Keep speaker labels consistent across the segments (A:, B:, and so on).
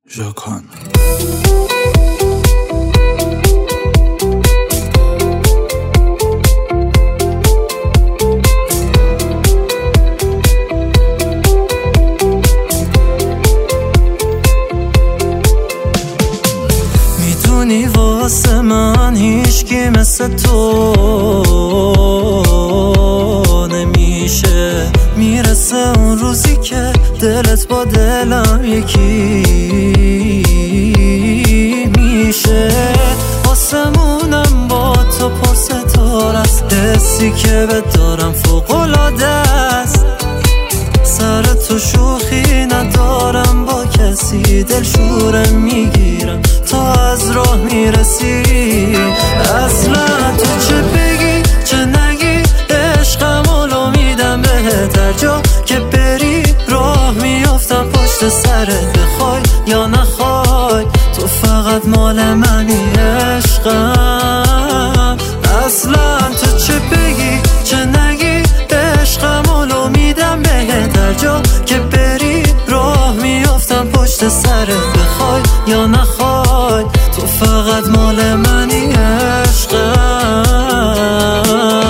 A: ژاکان.
B: میدونی واسه من هیچکی مثل تو نمیشه. میرسه اون روزی که دلت با دلم یکی میشه. آسمونم با تو پر ستاره است، حسی که بهت دارم فوق‌العاده است. سر تو شوخی ندارم با کسی، دلشورم میگیرم تا از راه میرسی. اصلا تو چه بگی چه نگی عشقم رو میدم بهت، هر جا که بری راه میافتم پشت سرت. بخوای یا نخوای تو فقط مال منی عشقم. اصلا تو چه بگی چه نگی عشقم رو میدم بهت، هر جا که بری راه میافتم پشت سرت. بخوای یا نخوای تو فقط مال منی عشقم.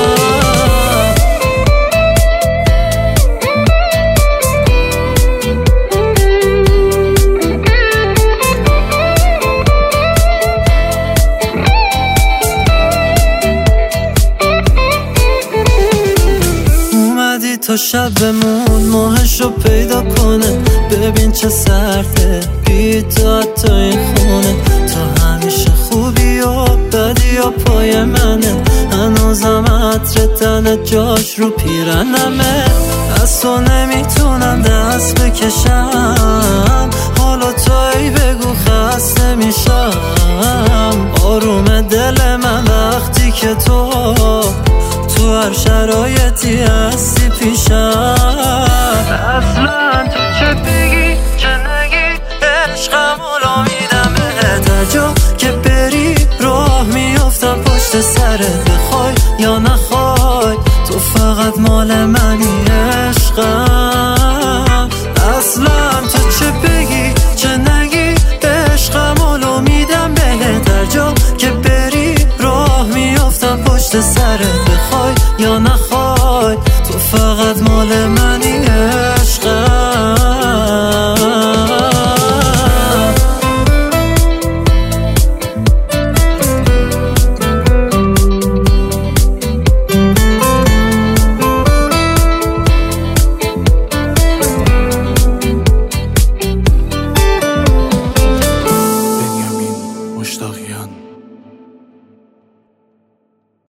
B: تا شب بمون ماهشو پیدا کنه، ببین چه سرده بی تو حتی این خونه. تا همیشه خوبی و بدی و پای منه، هنوزم عطر تن جاش رو پیرنمه. از تو نمیتونم دست بکشم، حالا توی بگو خسته میشم. آروم دل من وقتی که تو هر شرایطی هستی.